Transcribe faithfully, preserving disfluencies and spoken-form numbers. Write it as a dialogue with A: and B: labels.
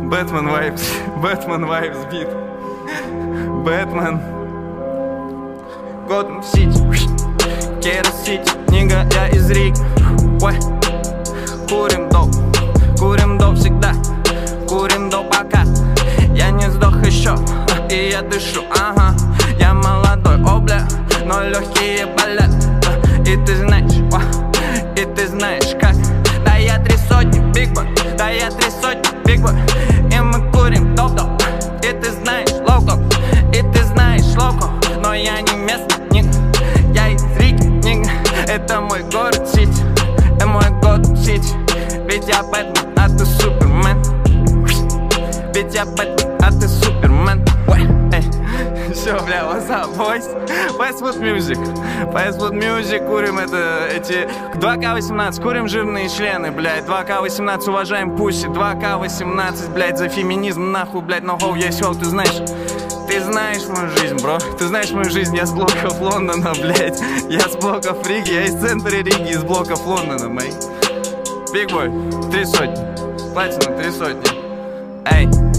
A: Бэтмен вайбс, Бэтмен вайбс бит. Бэтмен. Готэм Сити, Кейра Сити, нига, я из Риги. Ой. Курим доп, курим доп всегда, курим доп пока я не сдох еще, и я дышу, ага. Я молодой, о бля, но легкие болят. И ты знаешь, о, и ты знаешь как. Да я три сотни, биг бой, да я три сотни, биг бой. И мы курим доп-доп, и ты знаешь локо, и ты знаешь локо. Но я не местный, ник, я из Риги, ник. Это мой город Сити, это мой Готэм Сити. Ведь я Бэтмен, а ты Супермен. Ведь я Бэтмен, а ты Супермен. Все, бля, what's up, boys? Westwood Music, Westwood Music, курим это, эти два ка восемнадцать, курим жирные члены, блядь. Два ка восемнадцать, уважаем пуси. Два ка восемнадцать, блядь, за феминизм, нахуй, блядь. Но хоу есть хоу, ты знаешь. Ты знаешь мою жизнь, бро. Ты знаешь мою жизнь, я с блоков Лондона, блядь. Я с блоков Риги, я из центра Риги, из блоков Лондона, мэй. Биг бой, три сотни, платина, три сотни. Эй.